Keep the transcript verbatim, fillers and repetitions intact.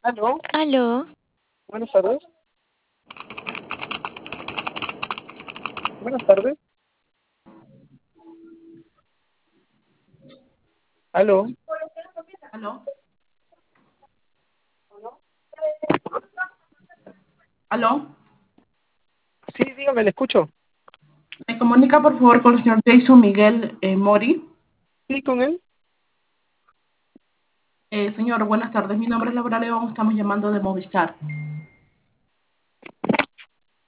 Aló, Aló, buenas tardes. Buenas tardes. Aló. ¿Aló? ¿Aló? Sí, dígame, le escucho. ¿Me comunica por favor con el señor Jason Miguel eh, Mori? Sí, con él. Eh, señor, buenas tardes. Mi nombre es Laura León. Estamos llamando de Movistar.